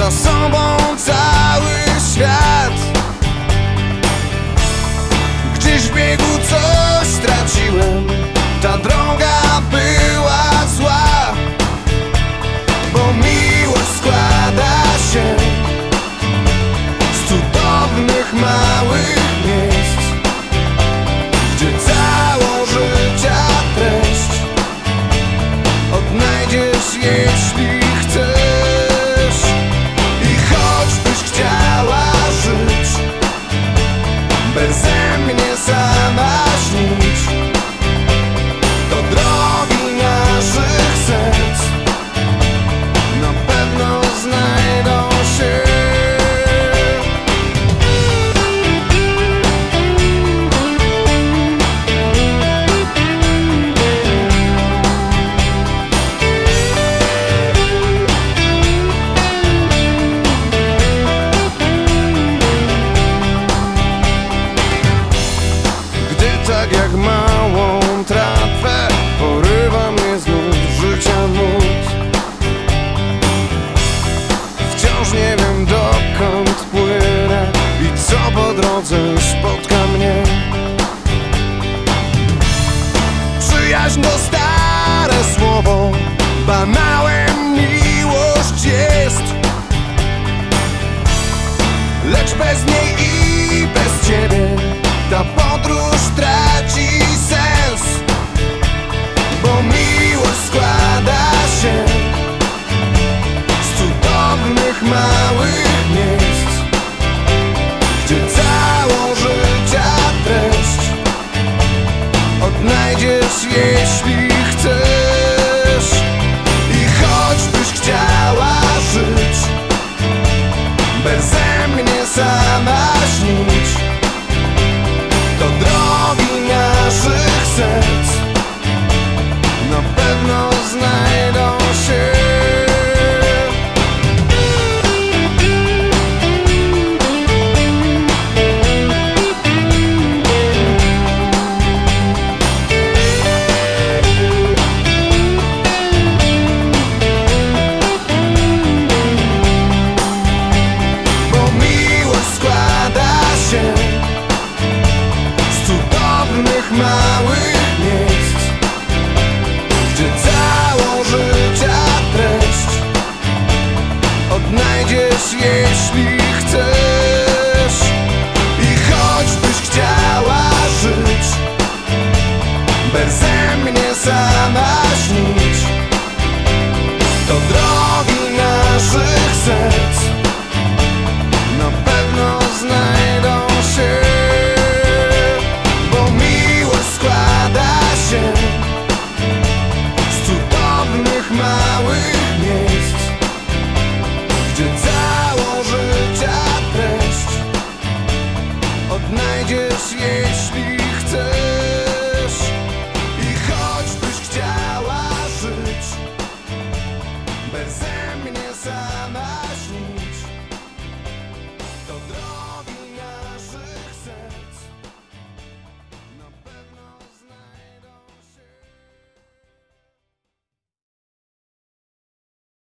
za sobą cały świat. Gdzieś w biegu coś straciłem, ta droga była zła, bo miłość składa się z cudownych małych miejsc, gdzie całą życia treść odnajdziesz, jeśli chcesz. I choćbyś chciała żyć, beze mnie sama śnić, to drogi naszych serc na pewno znajdą się. Tak jak małą trawę porywa mnie znów życia nut. Wciąż nie wiem, dokąd płynę i co po drodze spotka mnie. Przyjaźń to stare słowo, banałem miłość jest, lecz bez niej i bez ciebie ta podróż traci sens, bo miłość składa się z cudownych małych miejsc, gdzie całą życia treść odnajdziesz, jeśli chcesz. I choćbyś chciała żyć, beze mnie sama śnić, to drogi naszych serc na pewno znajdą się. Bo miłość składa się z cudownych małych